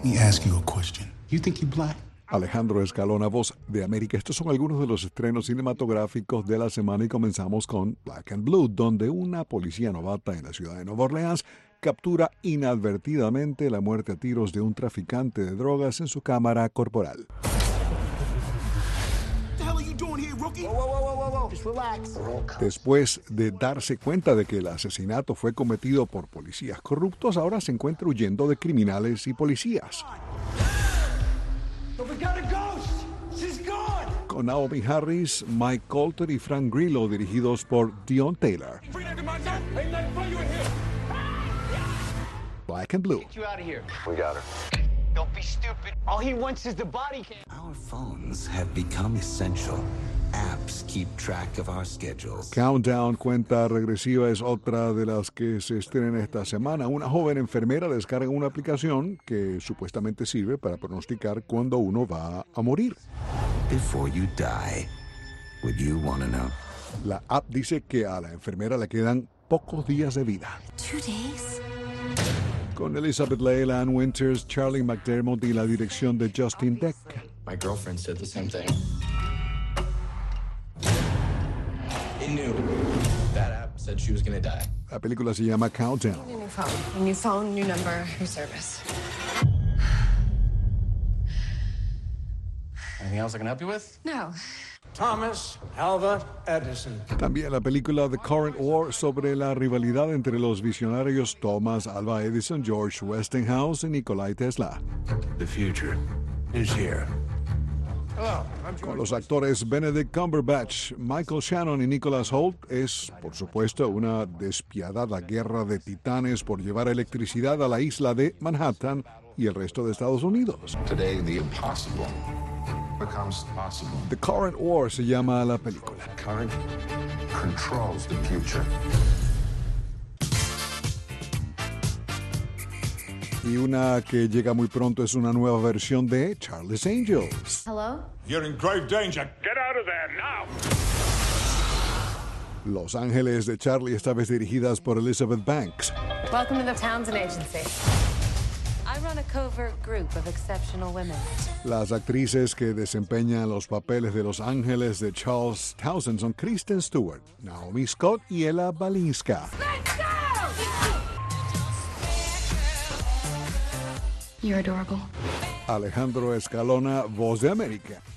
me ask you a question. You think you black? Alejandro Escalona, Voz de América. Estos son algunos de los estrenos cinematográficos de la semana y comenzamos con Black and Blue, donde una policía novata en la ciudad de Nueva Orleans captura inadvertidamente la muerte a tiros de un traficante de drogas en su cámara corporal. Después de darse cuenta de que el asesinato fue cometido por policías corruptos, ahora se encuentra huyendo de criminales y policías. Con Naomi Harris, Mike Colter y Frank Grillo, dirigidos por Dion Taylor. Black and Blue. We got her. Don't be stupid. All he wants is the body cam. Our phones have become essential. Apps keep track of our schedules. Countdown, cuenta regresiva, es otra de las que se estrena esta semana. Una joven enfermera descarga una aplicación que supuestamente sirve para pronosticar cuándo uno va a morir. Before you die, would you want to know? La app dice que a la enfermera le quedan pocos días de vida. 2 days? Con Elizabeth Leigh, Ann Winters, Charlie McDermott y la dirección de Justin Deck. My girlfriend said the same thing. It knew. That app said she was gonna die. La película se llama Countdown. New phone, new number, new service. Anything else I can help you with? No. Thomas Alva Edison. También la película The Current War sobre la rivalidad entre los visionarios Thomas Alva Edison, George Westinghouse y Nikola Tesla. The future is here. Hello, I'm Con George. los actores Benedict Cumberbatch, Michael Shannon y Nicholas Hoult, es, por supuesto, una despiadada guerra de titanes por llevar electricidad a la isla de Manhattan y el resto de Estados Unidos. Today, the impossible becomes possible. The Current War se llama la película. Current controls the future. Y una que llega muy pronto es una nueva versión de Charlie's Angels. Hello? You're in grave danger. Get out of there now. Los Ángeles de Charlie, esta vez dirigidas por Elizabeth Banks. Welcome to the Townsend Agency. I run a covert group of exceptional women. Las actrices que desempeñan los papeles de los Ángeles de Charles Townsend son Kristen Stewart, Naomi Scott y Ella Balinska. You're adorable. Alejandro Escalona, Voz de América.